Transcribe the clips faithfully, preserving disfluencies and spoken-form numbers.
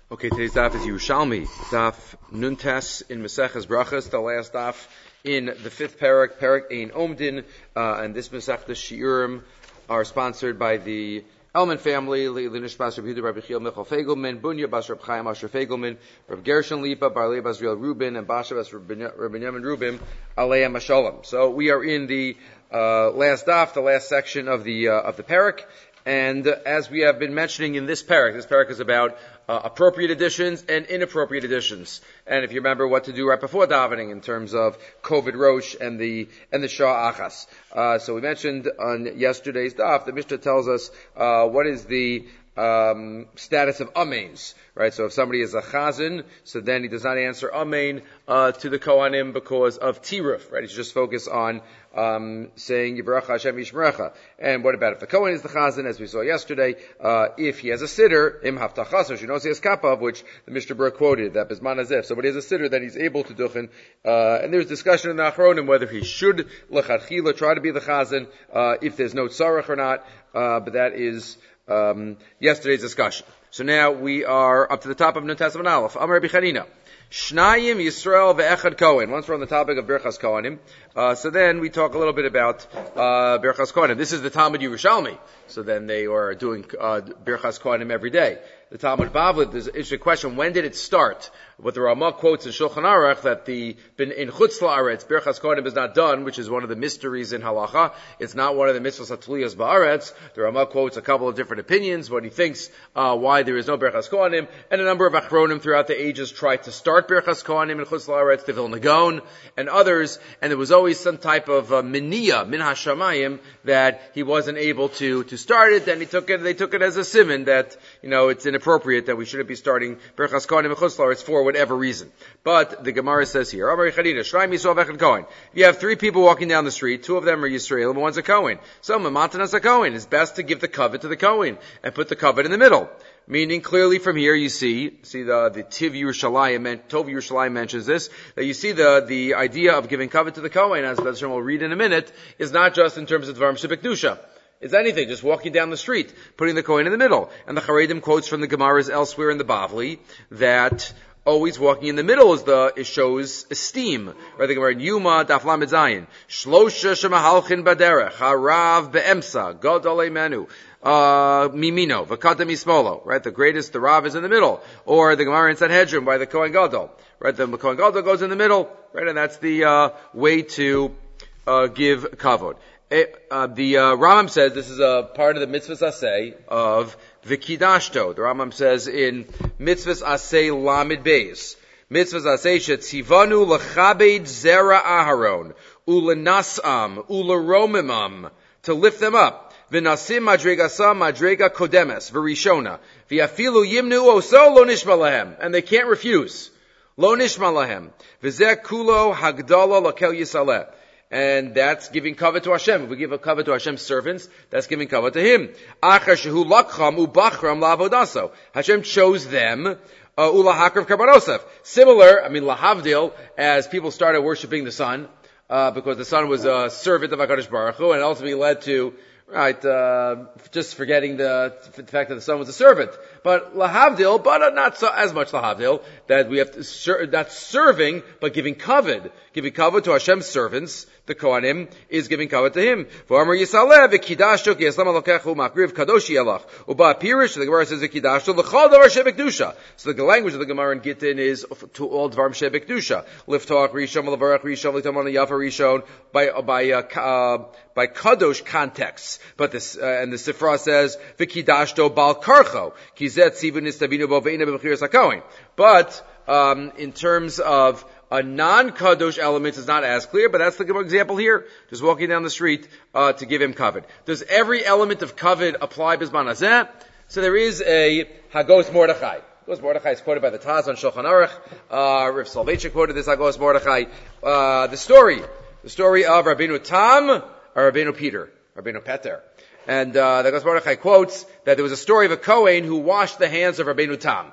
Okay, today's daf is Yerushalmi, daf Nuntes in Maseches Brachas, the last daf in the fifth parak, parak Ein Omdin, uh, and this Masechtas Shiurim are sponsored by the Elman family, Linish Bas Reb Yehuda Rabbi Chiel Michal Fegelman, Bunya Bas Reb Chaim Asher Fegelman, Reb Gershon Lipa, Barlei Bas Riel Rubin, and Basha Bas Reb Binyamin Rubin, Aleim Mashalom. So we are in the uh, last daf, the last section of the uh, of the parak. And uh, as we have been mentioning in this parak, this parak is about uh, appropriate additions and inappropriate additions. And if you remember what to do right before davening in terms of Kovid Rosh and the and the Shah Achas. Uh, so we mentioned on yesterday's daf, the Mishnah tells us uh, what is the um, status of Ameins, right? So if somebody is a Chazan, so then he does not answer Amein uh, to the Kohanim because of Tiruf, right? He should just focus on Um, saying Yivarach Hashem Yishmerecha. And what about if the Kohen is the Chazan, as we saw yesterday? Uh, if he has a sitter, Im Haftachas, or Shinosi has Kappa, which the Mishnah Berurah quoted, that Bisman Azef. So when he has a sitter, then he's able to duchen. Uh, and there's discussion in the Achronim whether he should L'chadchila try to be the Chazan, uh, if there's no tzarech or not. Uh, but that is um, yesterday's discussion. So now we are up to the top of Nun Testament Aleph. Amar Rabbi Chanina. Shnayim Yisrael ve'echad Kohen. Once we're on the topic of Birchas Kohanim, uh, so then we talk a little bit about uh, Birchas Kohanim. This is the Talmud Yerushalmi, so then they are doing uh, Birchas Kohanim every day. The Talmud Bavli, there's an interesting question: when did it start? What the Ramah quotes in Shulchan Aruch that the in Chutz La'aretz Birchas Kohanim is not done, which is one of the mysteries in Halacha. It's not one of the mitzvahs Hatuliyas Ba'aretz. The Ramah quotes a couple of different opinions, what he thinks uh, why there is no Birchas Kohanim, and a number of Achronim throughout the ages tried to start Birchas Kohanim in Chutz La'aretz, the Vilna Gaon, and others, and there was always some type of uh, miniya, min hashamayim, that he wasn't able to to start it, and he took it. They took it as a siman that you know it's inappropriate that we shouldn't be starting Birchas Kohanim in Chutz La'aretz for whatever reason. But the Gemara says here, Amar Chadina, Shrayim Yisrael v'echad Kohen. If you have three people walking down the street, two of them are Yisrael and one's a Kohen. So Mamatan as a Kohen. It's best to give the covet to the Kohen and put the covet in the middle. Meaning, clearly from here you see, see the, the Tiv Yerushalayim, Tov Yerushalayim mentions this, that you see the, the idea of giving covet to the Kohen, as Bezrat will read in a minute, is not just in terms of Dvarim Shebekdusha. It's anything, just walking down the street, putting the Kohen in the middle. And the Charedim quotes from the Gemaras elsewhere in the Bavli, that always walking in the middle is the, it shows esteem. Right, the Gemara in Yuma, Daf Lamed Zayin. Shlosha shemahalchin baderech, harav be'emsa, gadol menu. Uh, mimino, v'kata mismolo, right? The greatest, the Rav is in the middle. Or the Gemara in Sanhedrin by the Kohen Gadol, right? The Kohen Gadol goes in the middle, right? And that's the, uh, way to, uh, give kavod. Uh, the, uh, Rambam says this is a part of the mitzvahs aseh of v'kidashto. The Rambam says in mitzvahs aseh lamid beis. Mitzvahs aseh shetzivanu l'chabed zera aharon, ulenasam, uleromimam, to lift them up. V'nasim madregasam madrega kodemes v'rishona v'yafilu yimnu oso lo nishma lahem, and they can't refuse. Lo nishma lahem v'zeh kulo hagdala lakel yisaleh, and that's giving covet to Hashem. If we give a covet to Hashem's servants, that's giving covet to Him. Achar shehu lakcham ubachram la'avodaso. Hashem chose them. Ula hakrav karbanosef. Similar, I mean lahavdil, as people started worshiping the sun, uh, because the sun was a servant of HaKadosh Baruch Hu, and ultimately led to Right, uh, just forgetting the, the fact that the son was a servant. But lahavdil, but not so, as much lahavdil, that we have to, ser- not serving, but giving kavod. Giving kavod to Hashem's servants, the Kohanim, is giving kavod to Him. V'amar Yisalev, v'kidashto, ki yislam alokechu, makriv kadoshi elach. Uba pirish, the Gemara says, v'kidashto, l'chol davar shebekdusha. So the language of the Gemara in Gittin is to all dvarim shebekdusha. Liftoach rishon, l'varach rishon, l'tamon yafa rishon, by, by, uh, uh, by kadosh contexts. But this, uh, and the Sifra says, v'kidashto bal karcho, ki zet sivun nistabinu bo ve'ina b'mechiras hakohen. But, um, in terms of a non-kadosh element is not as clear, but that's the example here. Just walking down the street, uh, to give him kavod. Does every element of kavod apply bisman hazeh? So there is a Hagos Mordechai. Hagos Mordechai is quoted by the Taz on Shulchan Aruch. Uh, Rav Soloveitchik quoted this Hagos Mordechai. Uh, the story, the story of Rabbeinu Tam, or Rabbeinu Peter, Rabbeinu Peter. And, uh, the Hagos Mordechai quotes that there was a story of a Kohen who washed the hands of Rabbeinu Tam.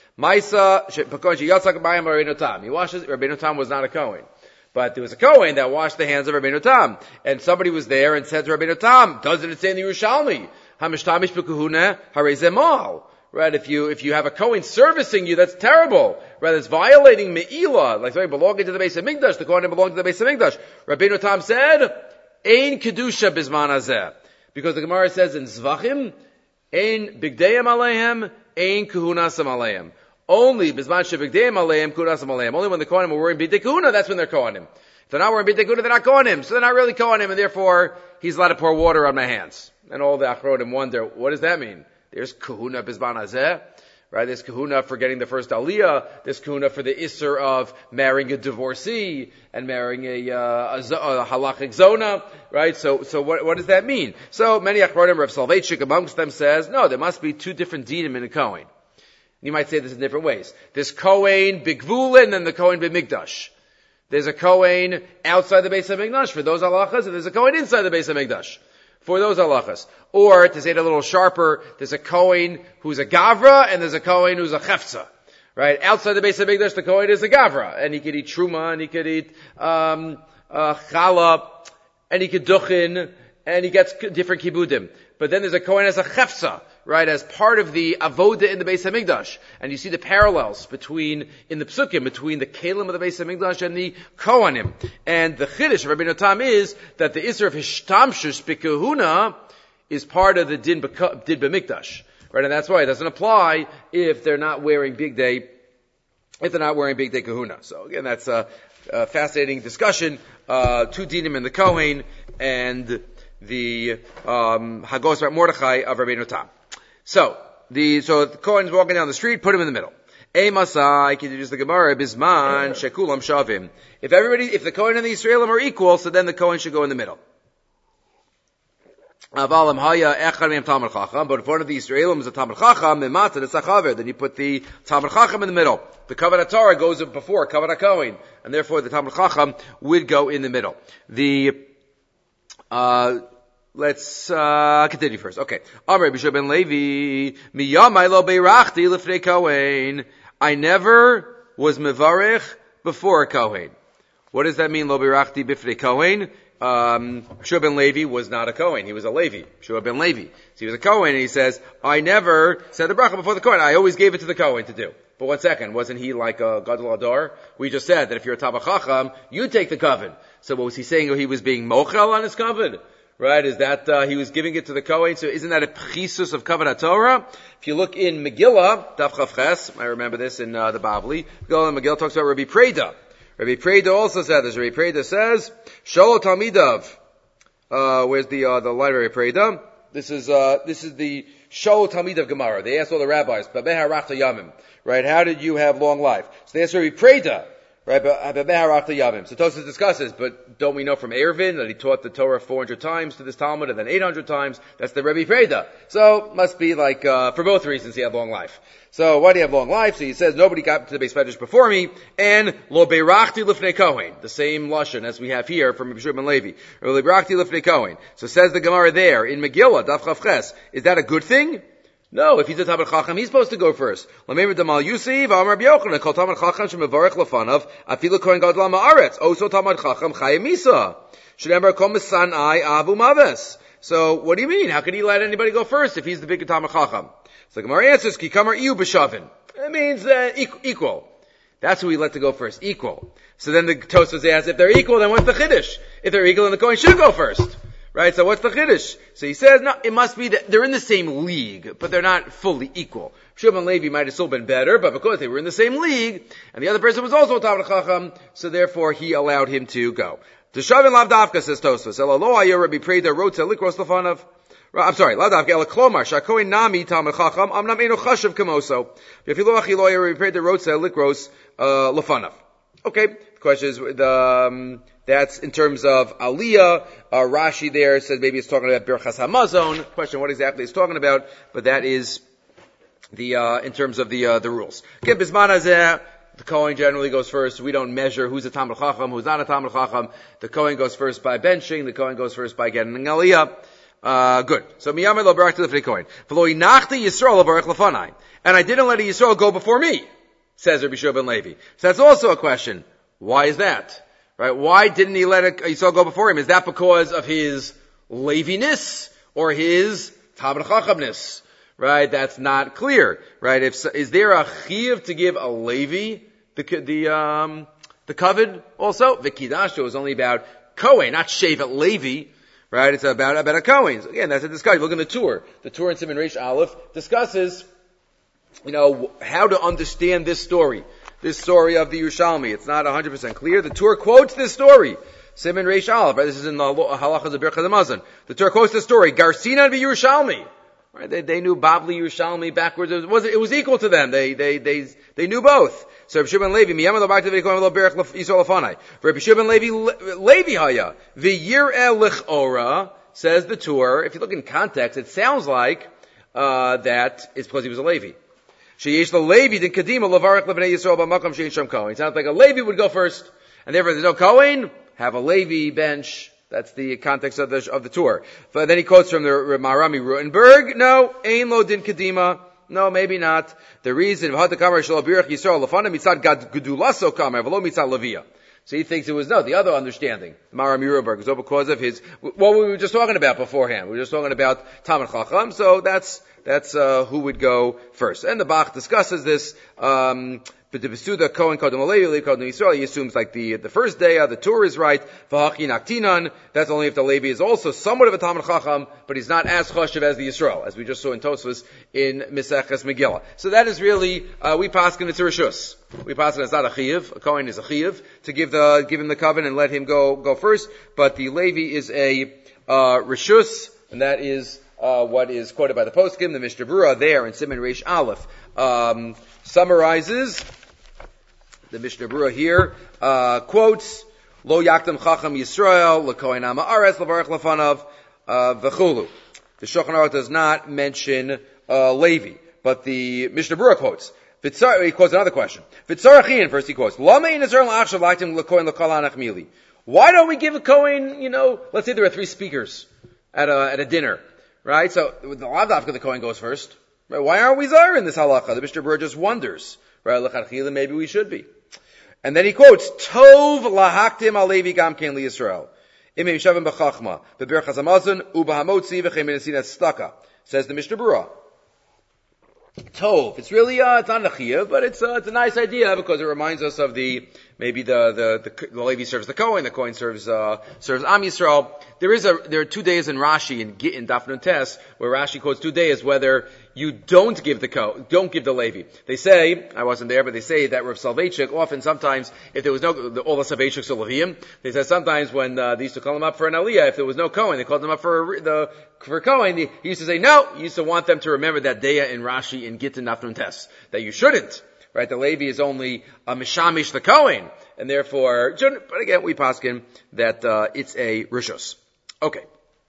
Maisa, Rabbeinu Tam. He washes, Rabbeinu Tam was not a Kohen. But there was a Kohen that washed the hands of Rabbeinu Tam. And somebody was there and said to Rabbeinu Tam, doesn't it say in the Yerushalmi, Hamishtamish b'kuhuna harei zemal? right? If you, if you have a Kohen servicing you, that's terrible, right? It's violating Me'ilah, like somebody belonging to the Beis HaMikdash, the Kohen belonging to the Beis HaMikdash. Rabbeinu Tam said, Ein Kedusha Bizman Hazeh. Because the Gemara says in Zvachim, Ein Bigdeyim Alehem, Ein Kahunasam Alehem. Only Bizman Shebigdeyim Alehem, Kahunasam Alehem. Only when the Kohanim are wearing Bigdei Kahuna, that's when they're Kohanim. If they're not wearing Bigdei Kahuna, they're not Kohanim. So they're not really Kohanim, and therefore, he's allowed to pour water on my hands. And all the Achronim wonder, what does that mean? There's Kahuna Bizman Hazeh. Right, there's kahuna for getting the first aliyah. There's kahuna for the isser of marrying a divorcee and marrying a, uh, a, a halachic zona. Right, so so what what does that mean? So many achronim, Rav Soloveitchik amongst them says, no, there must be two different dinim in a kohen. You might say this in different ways. There's kohen bigvulin and the kohen b'mikdash. There's a kohen outside the Beis HaMikdash for those halachas, and there's a kohen inside the Beis HaMikdash for those halachas. Or, to say it a little sharper, there's a Kohen who's a Gavra, and there's a Kohen who's a Chefza. Right? Outside the Beis HaMikdash, the Kohen is a Gavra. And he could eat Truma, and he could eat, um, uh, Chala, and he could Duchin, and he gets different Kibudim. But then there's a Kohen as a Chefza, right, as part of the Avoda in the Beis HaMikdash. And you see the parallels between, in the Psukim, between the Kalim of the Beis HaMikdash and the Kohanim. And the Chiddush of Rabbeinu Tam is that the Isser of Hishtamshus B'Kehuna is part of the Din B'Mikdash. Right, and that's why it doesn't apply if they're not wearing Big Day, if they're not wearing Big Day Kahuna. So again, that's a, a fascinating discussion, uh, two dinim in the Kohen, and the um Hagos Rat Mordechai of Rabbeinu Tam. So the so the Kohen's walking down the street, put him in the middle. Ei Masai, continues the Gemara, Bisman Shekulam Shavim. If everybody, if the Kohen and the Israelim are equal, so then the Kohen should go in the middle. Avalam Haya Echad Me'em Talmid Chacham, but if one of the Israelim is a Talmid Chacham, Memata the Sachaver, then you put the Talmid Chacham in the middle. The Kavod Torah goes before Kavod Kohen, and therefore the Talmid Chacham would go in the middle. The Uh, let's, uh, continue first. Okay. Amar Bishop ben Levi, Miyamai lo beirachti lifnei Kohen. I never was mevarech before a Kohen. What does that mean, lo beirachti bifnei Kohen? Um, Bishop ben Levi was not a Kohen. He was a Levi. Bishop ben Levi. So he was a Kohen, and he says, I never said the bracha before the Kohen. I always gave it to the Kohen to do. But one second, wasn't he like a Gadol Ador? We just said that if you're a Talmid Chacham, you take the coven. So what was he saying? He was being mochel on his coven? Right? Is that, uh, he was giving it to the Kohen? So isn't that a pchisus of Kavod Torah? If you look in Megillah, Daf Chav Ches, I remember this in, uh, the Bavli, Megillah, Megillah talks about Rabbi Preda. Rabbi Preda also said this. Rabbi Preda says, Sholo Talmidav, uh, where's the, uh, the line of Rabbi Preda? This is, uh, this is the Sholo Talmidav Gemara. They asked all the rabbis, Babeh Harachta Yamim. Right? How did you have long life? So they asked Rabbi Preda, right? So Tosfos discusses, but don't we know from Eruvin that he taught the Torah four hundred times to this Talmud and then eight hundred times? That's the Rabbi Preda. So must be like, uh, for both reasons he had long life. So why do you have long life? So he says, nobody got to the Beis Medrash before me, and lo beirachti lifnei Kohen. The same lashon as we have here from Bishop ben Levi. Lo beirachti lifnei Kohen. So says the Gemara there in Megillah, Daf Chav Ches. Is that a good thing? No, if he's a Talmid Chacham, he's supposed to go first. Lameir Damal Yusiv, Amar B'Yochanan, Kol Talmid Chacham shemevarech lefanav, afilu Kohen Gadol Ma'aretz, Oso Talmid Chacham Chayei Misa. Shneimar Kol Mesanai Avu Maves. So, what do you mean? How could he let anybody go first if he's the big Talmid Chacham? So the Gemara answers, Ki Kamar Iu B'Shavin. It means uh, equal. That's who we let to go first, equal. So then the Tosfos asks, if they're equal, then what's the Chiddush? If they're equal, then the Kohen should go first. Right, so what's the Chiddush? So he says, no, it must be that they're in the same league, but they're not fully equal. Shimon Levi might have still been better, but because they were in the same league, and the other person was also a Talmid Chacham, so therefore he allowed him to go. T'shavin lav dafka, says Tosfos. Elo lo ayo Rabbi Preda wrote to likros lefanav. I'm sorry, lav dafka, ela klomar, shakoin nami Talmid Chacham, amnam eno chashav kamoso. If you lo achi lo ayo Rabbi Preda wrote to likros lefanav. Okay, the question is, the, um, that's in terms of Aliyah. Uh, Rashi there says maybe it's talking about Birchas Hamazon. Question what exactly it's talking about, but that is the, uh, in terms of the, uh, the rules. Okay, Bisman Hazeh, the Kohen generally goes first. We don't measure who's a Talmid Chacham, who's not a Talmid Chacham. The Kohen goes first by benching, the Kohen goes first by getting an Aliyah. Uh, good. So, Miyameh lo barakti lefnei Kohen. V'lo inachti Yisrael lo barach lefanai. And I didn't let a Yisrael go before me, says Rabbi Shua ben Levi. So that's also a question. Why is that? Right? Why didn't he let a Yisrael go before him? Is that because of his Leviness or his Talmid Chachamness? right? That's not clear, right? If is there a chiyuv to give a Levi the the um the covet also? The Kiddusha is only about Kohen, not Shevet Levi, right? It's about about a Kohen. So again, that's a discussion. Look in the tour. The tour in Siman Reish Aleph discusses, you know, how to understand this story, this story of the Yerushalmi. It's not one hundred percent clear. The tour quotes this story. Siman Reish Aleph, right? This is in the Halachas of Birchas Hamazon. The tour quotes the story. Garsina be Yerushalmi. Right? They, they knew Bavli Yerushalmi backwards. It was, it was equal to them. They, they, they, they knew both. So Rabbi Shimon Levi, miyam lo b'aktiv v'kohen lo berach Yisrael lefanai. Rabbi Shimon Levi, Levi haya. V'yir'eh l'ch'ora, says the tour. If you look in context, it sounds like, uh, that it's because he was a Levi. Sheyesh l'Levi din kadima l'varach l'bnei Yisrael b'makam she'en sham kohen. It sounds like a Levi would go first. And therefore there's no Kohen, have a Levi bench. That's the context of the of the tour. But then he quotes from the Marami Rutenberg. No, ein lo din kadima. No, maybe not. The reason so he thinks it was no. The other understanding, Marami Rutenberg, is because of his what we were just talking about beforehand. We were just talking about Talmid Chacham. So that's that's uh, who would go first. And the Bach discusses this. Um, But the Besuda Kohen Kodem Levi Kodem Yisrael, he assumes like the the first day uh, the tour is right. V'hachi naktinan. That's only if the Levi is also somewhat of a Talmid Chacham, but he's not as choshev as the Yisrael, as we just saw in Tosfos in Meseches Megillah. So that is really uh, we paskin it's a reshus. We paskin it's not a chiyuv. A Kohen is a chiyuv to give the give him the covenant and let him go go first. But the Levi is a uh, reshus, and that is uh, what is quoted by the poskim. The Mishnah Berurah there in Siman Reish Aleph um, summarizes. The Mishnah Berurah here uh, quotes Lo Yakdam Chacham Yisrael LeKohen Am Haaretz Levarach Lefanav V'chulu. The Shulchan Aruch does not mention uh, Levi, but the Mishnah Berurah quotes. Vitzar, he quotes another question. Vitzarachin, first he quotes Lama in Israel Achshav Laktim LeKohen LeKol Anachmili. Why don't we give a Kohen? You know, let's say there are three speakers at a at a dinner, right? So the Lavdafka the Kohen goes first. Right? Why aren't we zar in this halacha? The Mishnah Berurah just wonders. Right? L'chadchila, maybe we should be. And then he quotes, Tov lahaktim alevi gam ken li Yisrael. Im yishavim b'chachma, b'berchas hamazon, u'b'hamotzi v'chem menesinat staka. Says the Mishnah Berurah. Tov. It's really, uh, it's not a chiyuv, but it's, uh, it's a nice idea because it reminds us of the, maybe the, the, the, the Levi serves the Kohen, the Kohen serves, uh, serves Am Yisrael. There is a, there are two days in Rashi, in, in Daf Nun Tes, where Rashi quotes two days whether you don't give the Ko, don't give the Levi. They say, I wasn't there, but they say that Rav Soloveitchik, often sometimes, if there was no, the, all the Soloveitchiks are Leviim, they said sometimes when, uh, they used to call them up for an Aliyah, if there was no Kohen, they called them up for a, the, for Kohen, he, he used to say no, he used to want them to remember that day in Rashi in Gittin Daf Nun Tes, that you shouldn't. Right, the Levi is only a mishamish the Kohen, and therefore, but again, we paskin that uh, it's a rishus. Okay,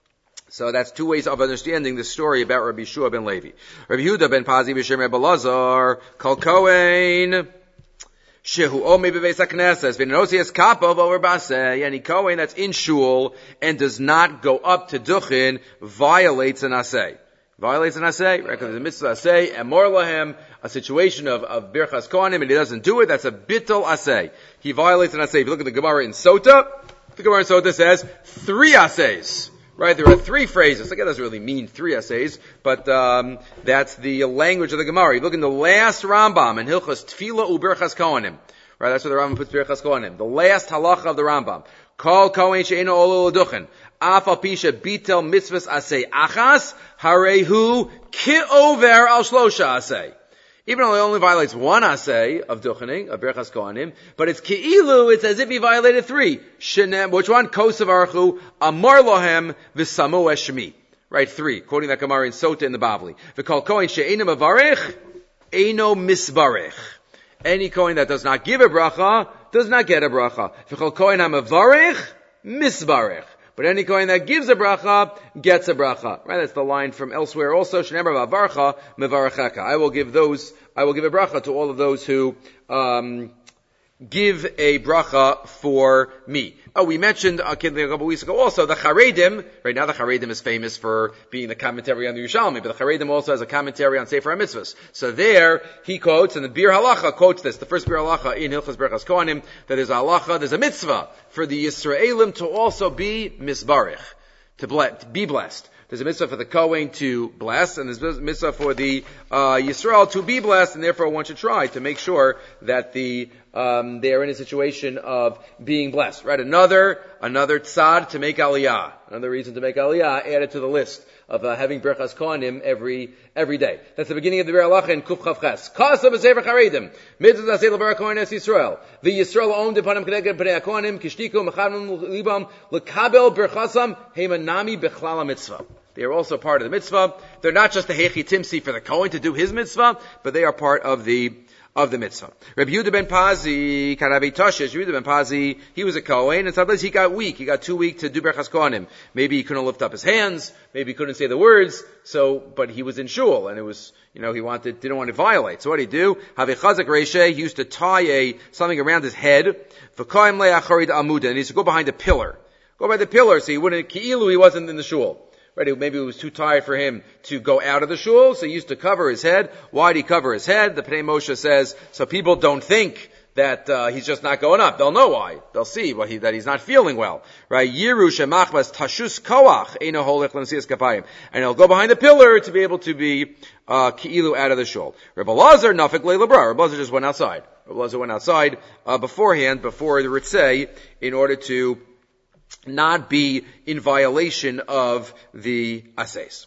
so that's two ways of understanding the story about Rabbi Shua ben Levi. Rabbi Yehuda ben Pazi b'shem Rabbi Lazar kol Kohen shehu omei b'beis hakneses v'nosias kapav over basei. Any Kohen that's in shul and does not go up to duchin violates an asay. Violates an asay, right? Because the mitzvah asay, and more lahem, a situation of, of birchas kohanim, and he doesn't do it, that's a bittul asay. He violates an asay. If you look at the Gemara in Sota, the Gemara in Sota says three asays. Right? There are three phrases. Like, it doesn't really mean three asays, but, um, that's the language of the Gemara. You look in the last Rambam, in Hilchos Tefillah u birchas kohanim. Right? That's where the Rambam puts birchas kohanim. The last halacha of the Rambam. Kol kohen she'eno olo l'duchen. Af al pisha bitel mitzvahs asay achas, harehu ki'over al shlosha asay. Even though he only violates one asay of duchening, of berachas kohanim, but it's ki'ilu, it's as if he violated three. Shenem, which one? Kosav archu, amar lohem, v'samu eshmi. Right, three. Quoting that Gemara in Sota in the Bavli. V'kol kohen she'eno mavarech, eno misvarech. Any kohen that does not give a bracha, does not get a bracha. V'chol kohen ha'mavarech, misvarech. But any kohen that gives a bracha, gets a bracha. Right? That's the line from elsewhere also. Shneimar v'avarcha, mevarecheka. I will give those, I will give a bracha to all of those who, um, give a bracha for me. Oh, we mentioned uh, a couple weeks ago also the Charedim. Right now, the Charedim is famous for being the commentary on the Yerushalmi, but the Charedim also has a commentary on Sefer HaMitzvahs. So there, he quotes, and the Bir Halacha quotes this, the first Bir Halacha in Hilchos Berachas Kohanim, that there's a halacha, there's a mitzvah for the Yisraelim to also be misbarich, to, ble- to be blessed. There's a mitzvah for the Kohen to bless, and there's a mitzvah for the uh, Yisrael to be blessed, and therefore one should try to make sure that the um, they are in a situation of being blessed. Right? Another another tzad to make aliyah. Another reason to make aliyah added to the list of uh, having Birchas Kohanim every every day. That's the beginning of the Biur Halacha in Kuf Chav Ches. Kasa b'Sefer Charedim. Mitzvah zasei levar Kohen es Yisrael. The Yisrael owned upon him connected Pnei HaKohanim kishtiku mechavim libam lekabel birchasam heimanami bechlal mitzvah. They are also part of the mitzvah. They're not just the Hechi Timsi for the Kohen to do his mitzvah, but they are part of the of the mitzvah. Rabbi Yehuda ben Pazi, Karabi Tashish, Yehuda ben Pazi, he was a Kohen, and sometimes he got weak. He got too weak to do Berchas Kohanim. Maybe he couldn't lift up his hands, maybe he couldn't say the words, so, but he was in shul, and it was, you know, he wanted, didn't want to violate. So what did he do? Have a Chazak Reishe, he used to tie a, something around his head, V'koim le'acharid amuda, and he used to go behind a pillar. Go by the pillar, so he wouldn't, ki'ilu, he wasn't in the shul. Right, maybe it was too tired for him to go out of the shul, so he used to cover his head. Why did he cover his head? The Pnei Moshe says, so people don't think that uh, he's just not going up. They'll know why. They'll see what he, that he's not feeling well. Right? Yiru shemachbas tashus koach eino holich l'nesias kapayim. And he'll go behind the pillar to be able to be uh, ki'ilu out of the shul. Rebbe Lazar nafik le'lebra. Rebbe Lazar just went outside. Rebbe Lazar went outside uh, beforehand, before the ritzei, in order to not be in violation of the assays.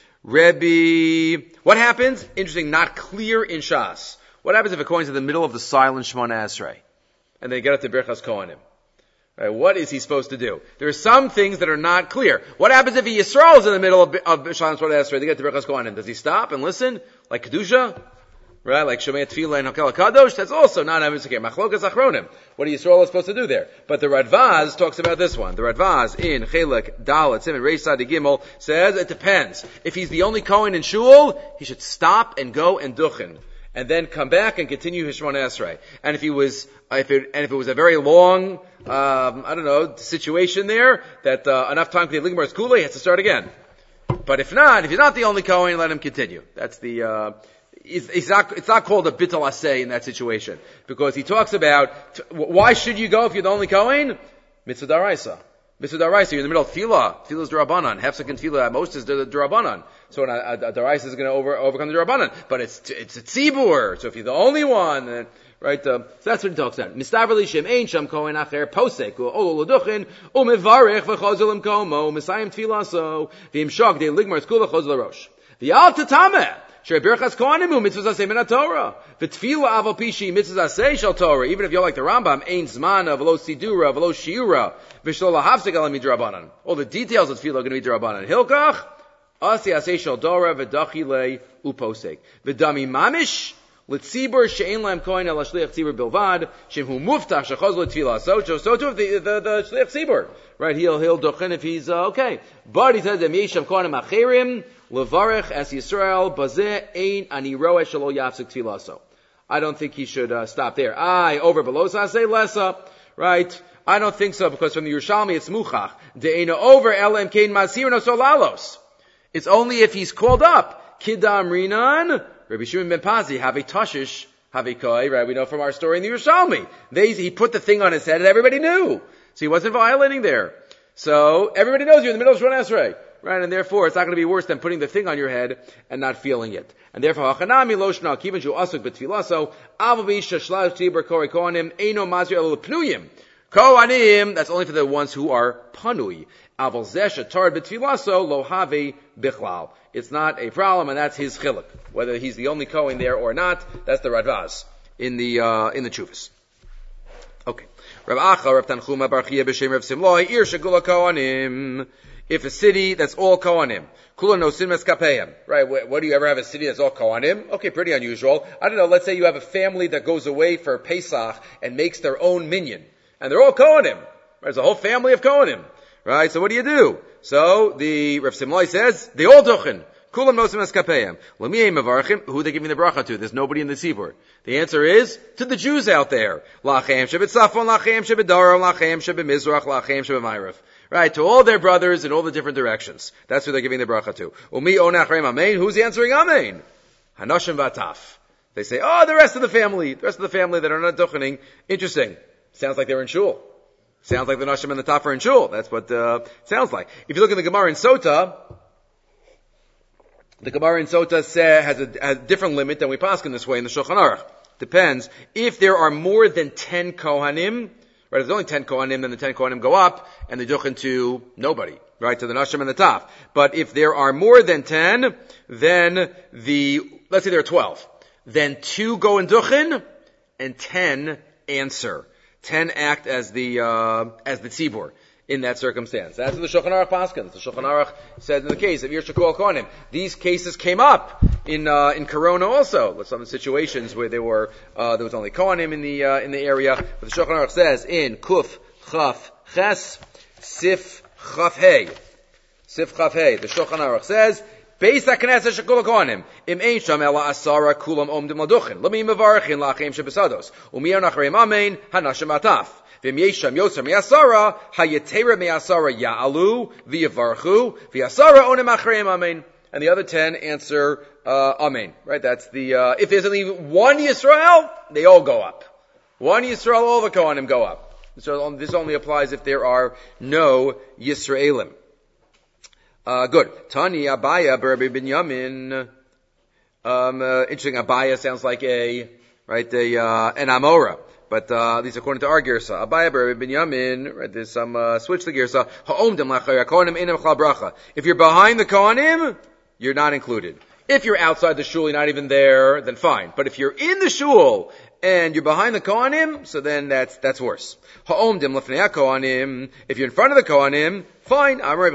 Rebbe, what happens? Interesting, not clear in Shas. What happens if a Kohen's in the middle of the silent Shemona Esrei, and they get up to Birchas Kohanim? Right, what is he supposed to do? There are some things that are not clear. What happens if a Yisrael is in the middle of, of Silent Shemona Esrei, they get to Birchas Kohanim? Does he stop and listen? Like Kedusha? Right, like Shemei Tefillah and Hakel HaKadosh, that's also not Amitzakir. Machlokas Achronim. What are Yisrael supposed to do there? But the Radvaz talks about this one. The Radvaz in Chelek Dalet Siman Reish Sadi Gimel says it depends. If he's the only Kohen in Shul, he should stop and go and duchen, and then come back and continue his Shemona Esrei. And if he was, if it, and if it was a very long, um, I don't know, situation there, that uh, enough time to Ligmar's Kula, he has to start again. But if not, if he's not the only Kohen, let him continue. That's the. Uh, It's, it's, not, it's not called a bittul asay in that situation, because he talks about t- why should you go if you're the only Kohen? Mitzvah daraisa. Mitzvah daraisa. You're in the middle of tefillah. Tefillah is derabanan. Half second tefillah at most is derabanan. So a, a, a daraisa is going to over, overcome the derabanan. But it's it's a tzibur. So if you're the only one, then, right? Uh, so that's what he talks about. Mistaverli shem ein sham Kohen acher posek u'olu l'duchin u'mevarech v'chozol imkomo misayim tefillah so v'imshok de ligmar tzkula chozol l'rosh v'yal tatameh. Birchas Kohanim mitzvahs asay min Torah. V'tefillah aval pishi mitzvahs asay shel Torah. Even if you're like the Rambam, ein zmana v'lo sidura v'lo shiura v'shlo lahafsek ala midrabanan. All the details of tefillah are going to be drabanan. Hilkach asay asay shel Torah v'dachi le uposek v'dami mamish l'tzibur she'en lahem kohen el shliach tzibur bilvad shem hu muftach shechaz l'tefillah. So so too the the, the shliach tzibur, right? He'll he'll duchen if he's uh, okay. But he says that yesham kohanim acherim. Levarech as Yisrael bazeh ein ani roeh shelo yafsik tfilaso. I don't think he should uh, stop there. I over below say lessa, right? I don't think so, because from the Yerushalmi it's muchach de'ena over elam kein masir no solalos. It's only if he's called up. Kidam rinan Rabbi Shimon ben Pazi have a tashish have a koi, right? We know from our story in the Yerushalmi. They he put the thing on his head and everybody knew, so he wasn't violating there. So everybody knows you're in the middle of Shemona Esrei. Right, and therefore it's not going to be worse than putting the thing on your head and not feeling it. And therefore, hachanami loshna kiven shu asuk betfilaso avavi shashlav tibur kori kohanim eino mazir el pnuyim kohanim. That's only for the ones who are panui. Aval zesh atar betfilaso lo have bichlal. It's not a problem, and that's his chiluk. Whether he's the only kohen there or not, that's the Radvaz in the uh, in the Chuvas. Okay, Rav Acha, Rav Tanchuma bar Chia b'shem Rav Simloi ir shegula kohanim. If a city that's all Kohanim, Kula nosim eskapeyim, right? What do you ever have a city that's all Kohanim? Okay, pretty unusual. I don't know. Let's say you have a family that goes away for Pesach and makes their own minyan, and they're all Kohanim. Right? There's a whole family of Kohanim, right? So what do you do? So the Rav Simlai says they all duchen. Kulam nosim eskapeyim. Lamiyei mevarchim. Who are they giving the bracha to? There's nobody in the tzibur. The answer is to the Jews out there. Lachem shebetzafon, lachem shebedarom, lachem shebemizrach, lachem shebemayrif. Right, to all their brothers in all the different directions. That's who they're giving the bracha to. Umi onachrem amein. Who's answering amein? Hanashim vataf. They say, oh, the rest of the family, the rest of the family that are not duchening. Interesting. Sounds like they're in shul. Sounds like the nashim and the taf are in shul. That's what uh sounds like. If you look at the Gemara in Sota, The Gemara in Sota say, has, a, has a different limit than we paskin this way in the Shulchan Aruch. Depends. If there are more than ten Kohanim, right, if there's only ten Kohanim, then the ten Kohanim go up, and they duchen to nobody, right, to the Nashim and the Taf. But if there are more than ten, then the, let's say there are twelve, then two go in duchen, and ten answer. Ten act as the, uh, as the tzibur in that circumstance. That's what the Shulchan Aruch paskins. The Shulchan Aruch says in the case of Yir Shekol Kohanim. These cases came up in, uh, in Corona also, with some situations where there were, uh, there was only Kohanim in the, uh, in the area. But the Shulchan Aruch says in Kuf Chaf Ches Sif Chaf Hey. Sif Chaf Hey. The Shulchan Aruch says, Beis HaKnesset Shekol Kohanim. Im ein sham ela asara kulam omdim laduchen. Lami mevarchin lachem shebesados. Umiyar nachreim amein hanashim ataf. V'im yesham yoser me'asara hayetera me'asara ya'alu v'yavarchu v'yasara onim achreim amein. And the other ten answer uh, amein. Right? That's the uh, if there's only one Yisrael, they all go up. One Yisrael, all the Kohanim go up. So this only applies if there are no Yisraelim. Uh, good. Tani Abaya Berbi Binyamin. Um, uh, interesting. Abaya sounds like a, right, a, uh, an Amora. But, uh, at least according to our Girsa. Abaya Berbi Binyamin, right, there's some, uh, switch the Girsa. Ha'omdim lachaya Kohanim inam chal bracha. If you're behind the Kohanim, you're not included. If you're outside the shul, you're not even there, then fine. But if you're in the shul, and you're behind the Kohanim, so then that's, that's worse. Ha'omdim lefnei Kohanim. If you're in front of the Kohanim, fine. Right,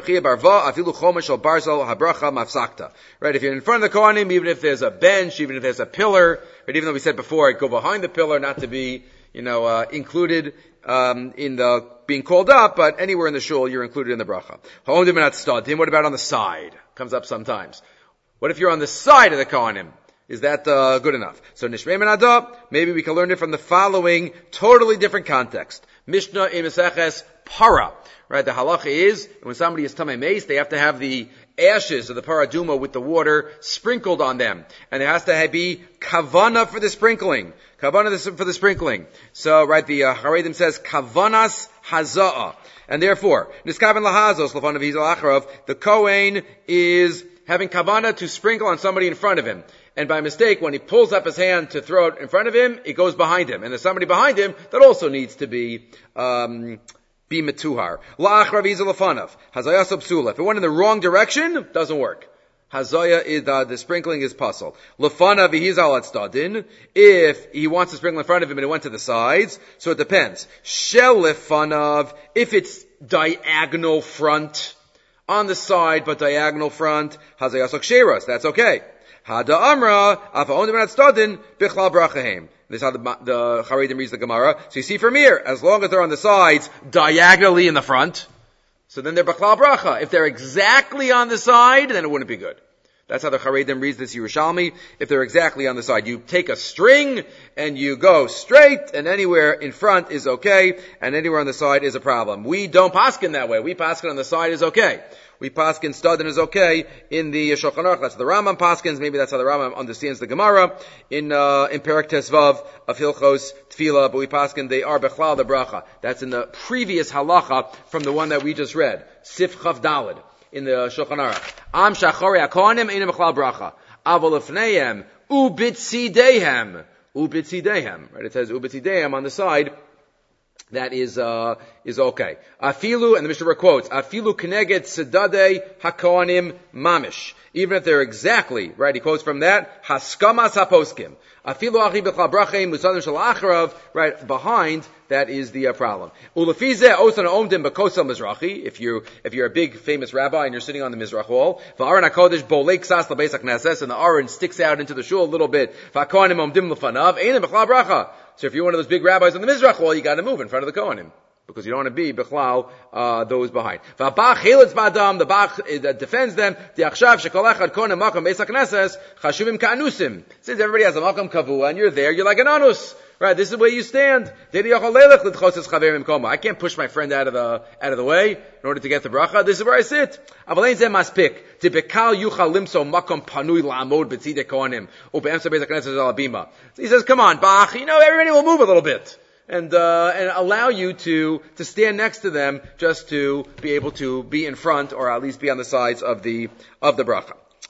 if you're in front of the Kohanim, even if there's a bench, even if there's a pillar, right, even though we said before, I'd go behind the pillar, not to be, you know, uh, included, um, in the, being called up, but anywhere in the shul, you're included in the bracha. Ha'omdim not stadim. What about on the side? Comes up sometimes. What if you're on the side of the Kohanim? Is that uh, good enough? So Nishmei Menada, maybe we can learn it from the following totally different context. Mishnah in Meseches Para. Right, the halacha is, when somebody is tamei meis, they have to have the ashes of the paraduma with the water sprinkled on them. And there has to be kavana for the sprinkling. Kavana for the sprinkling. So, right, the uh, Haredim says, kavanas haza'ah. And therefore, niskaven lahazos, lafanav hizal acharav, the Kohen is having kavana to sprinkle on somebody in front of him. And by mistake, when he pulls up his hand to throw it in front of him, it goes behind him. And there's somebody behind him that also needs to be, um, be metuhar. La'achrav izal lafanav. Hazaya subsula. If it went in the wrong direction, doesn't work. Hazaya is, uh, the sprinkling is puzzle. Lafanav v'hizal atstadin. If he wants to sprinkle in front of him and it went to the sides, so it depends. Shel lefanav, if it's diagonal front, on the side but diagonal front, hazaya sheras. That's okay. Hada Amra, Afa Ondim Stadin, Bichlal Brachaim. This is how the, the Haredim reads the Gemara. So you see from here, as long as they're on the sides, diagonally in the front, so then they're Bichlal Bracha. If they're exactly on the side, then it wouldn't be good. That's how the Haredim reads this Yerushalmi. If they're exactly on the side, you take a string and you go straight, and anywhere in front is okay, and anywhere on the side is a problem. We don't paskin that way. We paskin on the side is okay. We paskin stadin is okay in the Shulchan Aruch. That's the Rambam paskins. Maybe that's how the Rambam understands the Gemara in uh, in Perek Tesvav of Hilchos Tefillah. But we paskin they are bechlal the bracha. That's in the previous halacha from the one that we just read. Sif Chav Daled in the Shulchan Aruch. Am shachori hakohanim ein bechlal bracha. Aval lefneihem ubitzideihem ubitzideihem. Right? It says ubitzideihem on the side. That is, uh, is okay. Afilu, and the Mishnah quotes, Afilu Keneget Sedade HaKohanim Mamish. Even if they're exactly, right, he quotes from that, Haskamas HaPoskim. Afilu Achi B'chal Brachim Musadim Shal Acharav, right, behind, that is the uh, problem. Ulefize Osan Omdim B'Kosel Mizrachi, if you, if you're a big famous rabbi and you're sitting on the Mizrach wall, V'aron HaKodesh Bolek Sas LaBeis HaKnesses, and the Aron sticks out into the shul a little bit, V'Kohanim Omdim L'fanav, Einem B'chal Bracha. So if you're one of those big rabbis on the Mizrach wall, you gotta move in front of the Kohanim. Because you don't want to be Bechlal, uh, those behind. V'abach Helitz Ba'adam, the Bach uh, defends them, the Achshav Shekol Echad Kohanim Makam Beis HaKnesses, Chashuvim Ka'anusim. Since everybody has a Makam Kavua, and you're there, you're like an Anus. Right, this is where you stand. I can't push my friend out of the, out of the way in order to get the bracha. This is where I sit. So he says, come on, Bach, you know, everybody will move a little bit. And, uh, and allow you to, to stand next to them just to be able to be in front or at least be on the sides of the, of the bracha.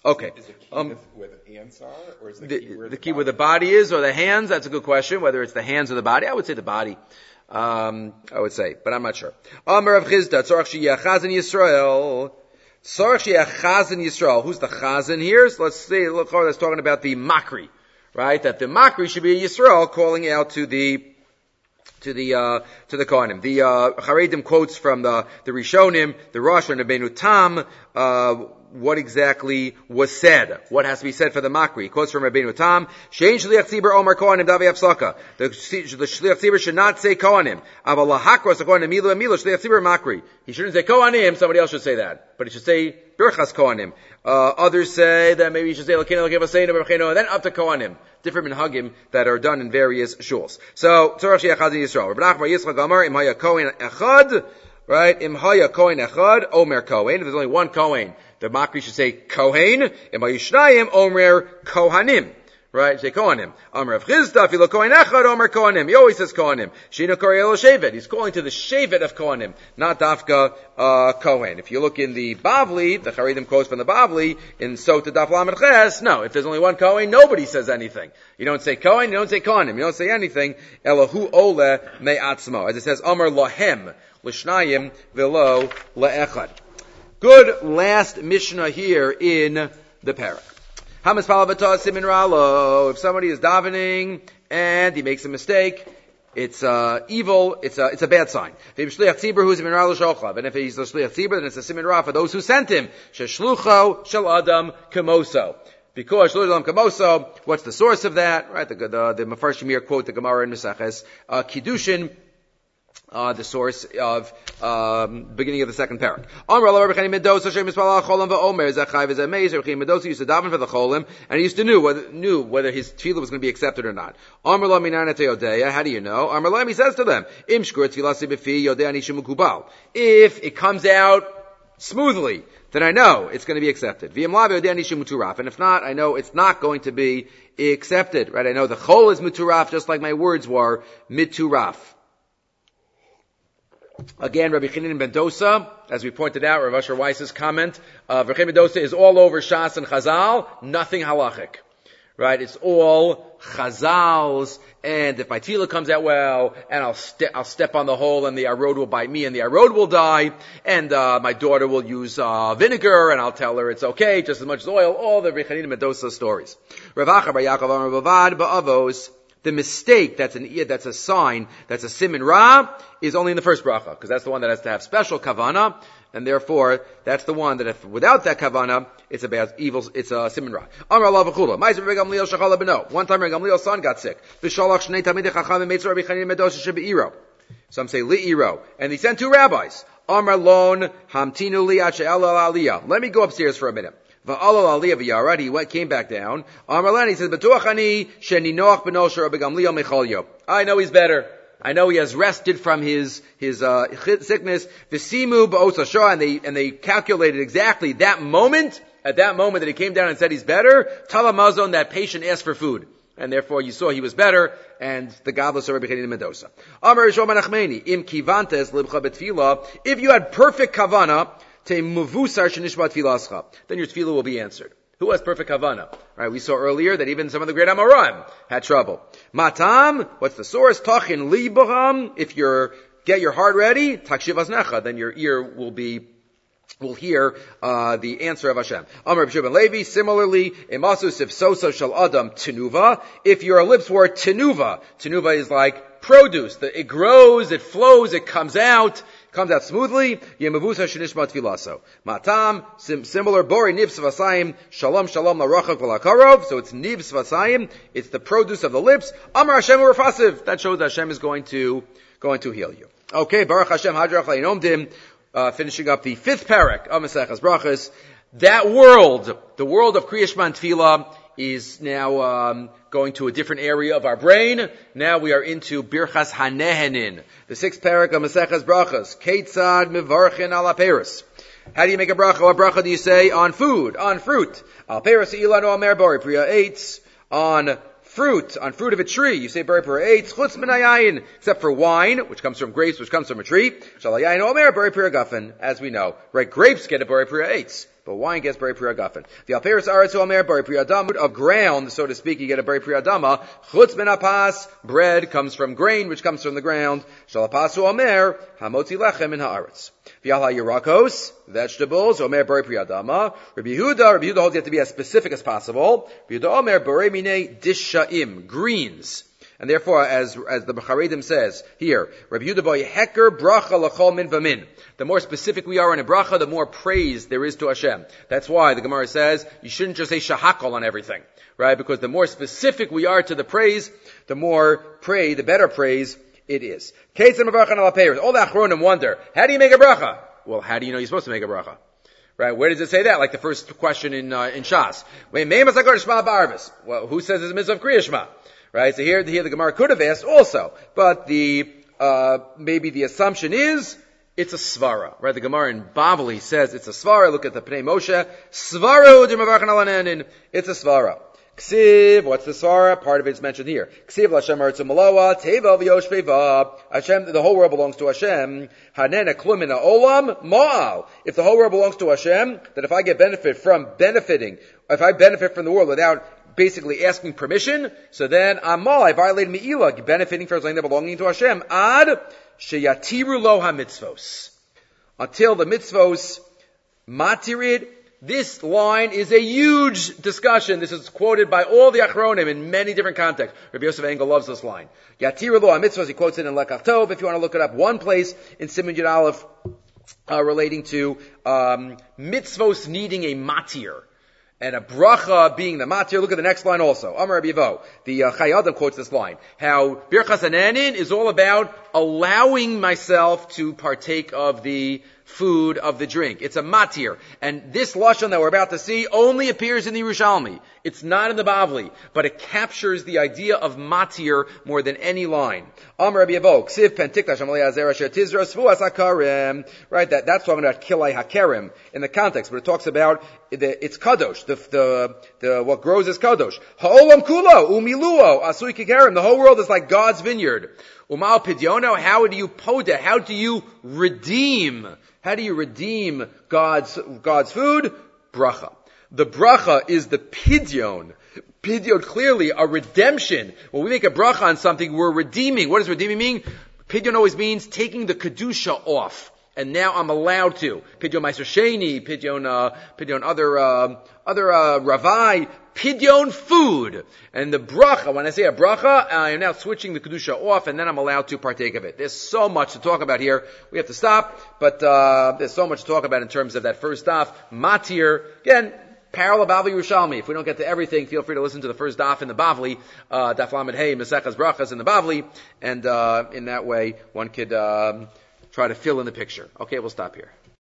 Okay. Is the key Um, with where the hands are, or is the, the, key where the the, key body where the body is or the hands? That's a good question. Whether it's the hands or the body, I would say the body. Um, I would say, but I'm not sure. Amar of Chizda, Tzorach Sheyeh Chazan Yisrael. Tzorach Sheyeh Chazan Yisrael. Who's the Chazan here? So let's see. Look, that's talking about the Makri, right? That the Makri should be a Yisrael calling out to the to the uh, to the Kohanim. The uh, Charedim quotes from the the Rishonim, the Rosh and the Benu Tam. Uh, what exactly was said? What has to be said for the Makri? He quotes from Rabbeinu Tam: "Shein shliach tzibur omer Kohanim davi afsaka." The the shliach tzibur should not say Kohanim. Aval lahakros Kohanim milu milu shliach tzibur Makri. He shouldn't say Kohanim. Somebody else should say that, but he should say Birchas Kohanim. Uh, others say that maybe you should say Lakina Lakiva Seinu B'Rcheinu, and then up to Kohanim. Different minhagim that are done in various shuls. So Tzorach Sheyeh Chazan Yisrael. Rabbi Nachman Yitzchak Amar Im Haya Kohen Echad. Right? Im Haya Kohen Echad Omer Kohen. If there's only one Kohen, the Makri should say Kohen. Im Haya Shnayim Omer Kohanim. Right? Say Kohanim. Amar of Chizda, Filo Kohen Echad Omer Kohanim. He always says Kohanim. Shino Korei Shevet. He's calling to the Shevet of Kohanim, not Dafka uh, Kohen. If you look in the Bavli, the Charedim quotes from the Bavli, in Sota Daf Lamed Ches, no, if there's only one Kohen, nobody says anything. You don't say Kohen, you don't say Kohanim, you don't say anything. Elahu Ole Me'atzmo. As it says, Amar Lahem, L'shnayim, Velo Le'echad. Good last Mishnah here in the parak. Hamas Palavata Simin Ralo. If somebody is davening and he makes a mistake, it's uh, evil, it's a, it's a bad sign. And if he's a Shliach Tzibur, then it's a Simin Ra for those who sent him. Sheshlucho Shel Adam Kamoso. Because Shel Adam Kamoso, what's the source of that? Right, the, the, the Mefarshim here quote the Gemara in Meseches, uh, Kiddushin, Uh, the source of um, beginning of the second parak. Medosa used to daven for the cholim, and he used to knew whether knew whether his tefillah was going to be accepted or not. How do you know? He says to them, if it comes out smoothly, then I know it's going to be accepted. And if not, I know it's not going to be accepted. Right? I know the chol is muturaf, just like my words were mituraf. Again, Rabbi Chinin ben Dosa, as we pointed out, Rav Asher Weiss's comment, uh, Rabbi Chinin ben Dosa is all over Shas and Chazal, nothing halachic. Right? It's all Chazals, and if my tefillah comes out well, and I'll, ste- I'll step on the hole, and the arod will bite me, and the arod will die, and uh, my daughter will use uh, vinegar, and I'll tell her it's okay, just as much as oil, all the Rabbi Chinin ben Dosa stories. Rav Acha bar Yaakov Amar Bavad ba'avos. The mistake, that's an that's a sign, that's a simin ra, is only in the first bracha, because that's the one that has to have special kavana, and therefore, that's the one that if without that kavana, it's a bad, evil, it's a simin ra. Amar Allah v'chula. Ma'aser Rabbi Gamliel shachala b'no. One time Rabbi Gamliel's son got sick. V'shalach shnei talmidei chachamim meitzor Rabbi Chanina ben Dosa shebe'iro. Some say li'iro. And he sent two rabbis. Amar lon hamtinu li at she'el al aliyah. Let me go upstairs for a minute. Va'alal aliyah v'yarad, he went, came back down. Amar lan, he says, B'tuach ani sheni noach b'no shel Rabbi Gamliel mechalyo. I know he's better. I know he has rested from his, his, uh, sickness. V'simu b'osa shah, and they, and they calculated exactly that moment, at that moment that he came down and said he's better, talamazon, that patient asked for food. And therefore you saw he was better, and the godless of Rabbi Chanina ben Dosa. Amar Rishon ben Nachmani, im kivantes libcha betfila, if you had perfect kavana, then your tefillah will be answered. Who has perfect kavana? Right, we saw earlier that even some of the great Amoraim had trouble. Matam, what's the source? Tachin liboham, if you're, get your heart ready, takshiv aznecha, then your ear will be, will hear, uh, the answer of Hashem. Amar B'Shua ben Levi, similarly, imasus if sosa shel adam tenuva, if your lips were tenuva, tenuva is like produce, it grows, it flows, it comes out, comes out smoothly. Yemavusa shenishma tfilaso. Matam, sim, similar, bori niv svasayim, shalom shalom larachak v'lakarov. So it's niv svasayim. It's the produce of the lips. Amar Hashem urafasiv. That shows that Hashem is going to, going to heal you. Okay, Baruch Hashem hadrach le'inomdim. Uh, finishing up the fifth parak of Maseches Brachos. That world, the world of Kriya Shema and Tefillah, is now um, going to a different area of our brain. Now we are into Birchas Hanehenin, the sixth parak of Maseches Brachos. Keitzad mevarchin al aperis. How do you make a bracha? What bracha do you say on food, on fruit? Al aperis ilanu amer bari priya eitz. On fruit, on fruit of a tree, you say bari priya eitz. Chutz minayin, except for wine, which comes from grapes, which comes from a tree. Shalayayin omer bari priya gafen, as we know. Right, grapes get a bari priya eitz. but wine gets Bari Pri Agafen. The Alperis Aretz Omer, Bari Pri Adam, of ground, so to speak, you get a Bari Pri Adama. Chutz ben apas, bread comes from grain, which comes from the ground. Shalapasu Omer, Hamotzi Lechem in Haaretz. V'yala Yerakos, vegetables, Omer Bari Pri Adama. Rabbi Yehuda, Rabbi Yehuda holds you have to be as specific as possible. Rabbi Yehuda Omer, Bari Mine Dishaim, greens. And therefore, as as the Becharedim says here, Rabbi Yehuda boy heker bracha l'chol min v'min. The more specific we are in a bracha, the more praise there is to Hashem. That's why the Gemara says you shouldn't just say shahakol on everything, right? Because the more specific we are to the praise, the more pray, the better praise it is. All the Achronim wonder, how do you make a bracha? Well, how do you know you're supposed to make a bracha? Right? Where does it say that? Like the first question in uh, in Shas. Well, who says it's a mitzvah of Kriya Shema? Right? So here, here the Gemara could have asked also, but the uh maybe the assumption is it's a svara. Right? The Gemara in Bavli says it's a svara. Look at the Pnei Moshe. Svara d'mavachan alanenin. It's a svara. Ksiv, what's the svara? Part of it's mentioned here. Ksiv l'Hashem aretzu malawa teva v'yoshveva. Hashem, the whole world belongs to Hashem. Hanena klumina olam ma'al. If the whole world belongs to Hashem, that if I get benefit from benefiting, if I benefit from the world without basically asking permission, so then amal, I violated me'ilah, benefiting from something that belonging to Hashem. Ad sheyatiru lo ha-mitzvos. Until the mitzvos matirid. This line is a huge discussion. This is quoted by all the Achronim in many different contexts. Rabbi Yosef Engel loves this line. Yatiru lo ha-mitzvos, he quotes it in Lekach Tov, if you want to look it up. One place in Siman Yud Aleph, uh, relating to um, mitzvos needing a matir. And a bracha being the matir. Look at the next line also. Amar Rabbi Yevo. The uh, Chai Adam quotes this line. How Birchas Hananin is all about allowing myself to partake of the food, of the drink. It's a matir. And this lashon that we're about to see only appears in the Yerushalmi. It's not in the Bavli, but it captures the idea of matir more than any line. Amar Rabbi Yevo. Ksiv pentikta shamalei azer asher tizra svuas hakarim. Right, that, that's talking about kilai hakerim in the context, but it talks about the, it's kadosh. The, the, the, what grows is kadosh. Ha'olam kulo, umiluo, asui kikarim. The whole world is like God's vineyard. Umal pidyono, how do you poda? How do you redeem? How do you redeem God's, God's food? Bracha. The bracha is the pidyon. Pidyon, clearly a redemption. When we make a bracha on something, we're redeeming. What does redeeming mean? Pidyon always means taking the kedusha off. And now I'm allowed to. Pidyon Meiser Sheni, Pidyon, uh, Pidyon other, uh, other, uh, Ravai, Pidyon food. And the bracha, when I say a bracha, I am now switching the Kedusha off, and then I'm allowed to partake of it. There's so much to talk about here. We have to stop, but, uh, there's so much to talk about in terms of that first daf. Matir, again, parallel Bavli Yerushalmi. If we don't get to everything, feel free to listen to the first daf in the Bavli, uh, Daf Lamed Hey, Mesechas Brachas in the Bavli, and, uh, in that way, one could, um, try to fill in the picture. Okay, we'll stop here.